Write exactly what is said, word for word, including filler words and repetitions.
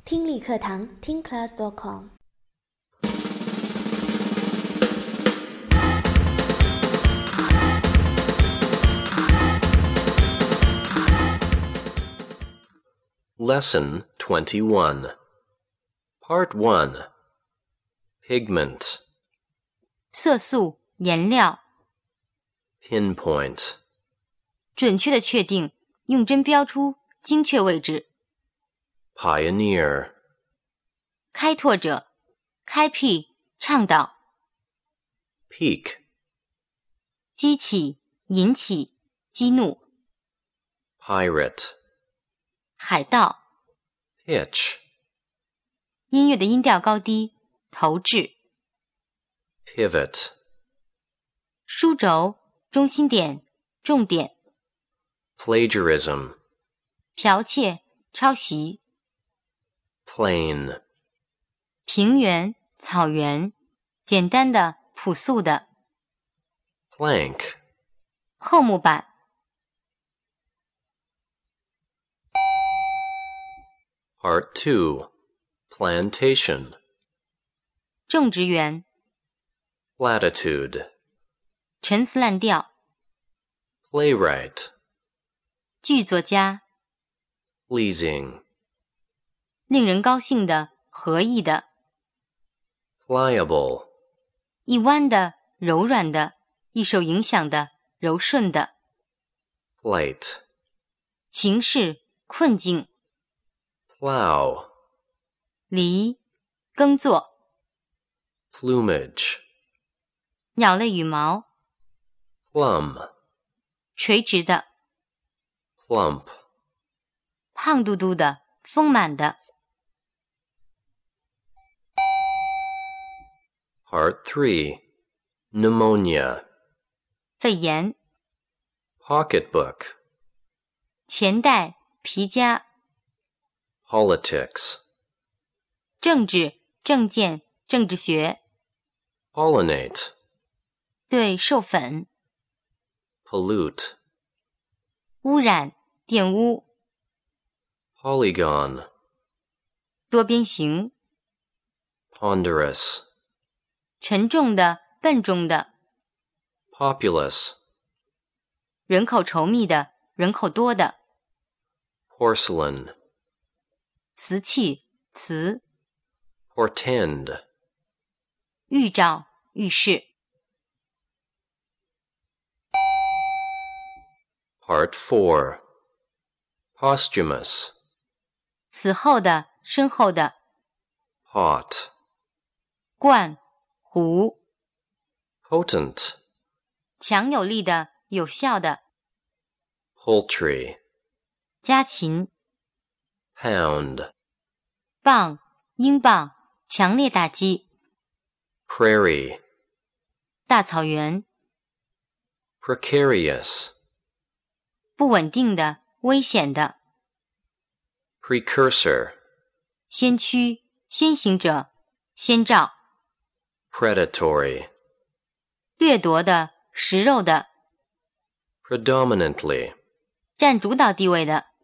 听力课堂听 class dot com。 Lesson twenty-one. Part one. Pigment. 色素、颜料。 Pinpoint. 准确的确定，用针标出精确位置。 Pioneer. 开拓者，开辟，倡导。 Peak. 激起，引起，激怒。 Pirate. 海盗。 Pitch. 音乐的音调高低，投掷。 Pivot. 枢轴，中心点，重点。 Plagiarism. 剽窃，抄袭。 Plain. 平原，草原，简单的，朴素的。 Plank. 厚木板。 Part two. Plantation. 种植园。 Platitude. 陈词滥调。 Playwright. 剧作家。 Pleasing. 令人高兴的，合意的。 Pliable. 一弯的，柔软的，易受影响的，柔顺的。 Plight. 情势，困境。 Plow. 犁，耕作。 Plumage. 鸟类羽毛。 Plum. 垂直的。 Plump. 胖嘟嘟的，丰满的。 Part three. Pneumonia. 肺炎。 Pocketbook. 钱袋，皮夹。 Politics. 政治，政见，政治学。 Pollinate. 对，授粉。 Pollute. 污染，玷污。 Polygon. 多边形。 Ponderous. 沉重的，笨重的。 Populous. 人口稠密的，人口多的。 Porcelain. 瓷器，瓷。 Portend. 预兆，预示。 Part four. Posthumous. 此后的，身后的。 Pot. 罐，壶。 Potent. 强有力的，有效的。 Poultry. 家禽。 Pound. 磅，英镑，强烈打击。 Prairie. 大草原。 Precarious. 不稳定的，危险的。 Precursor. 先驱，先行者，先兆。 Predatory. 掠夺的，食肉的。 Predominantly. 占主导地位的。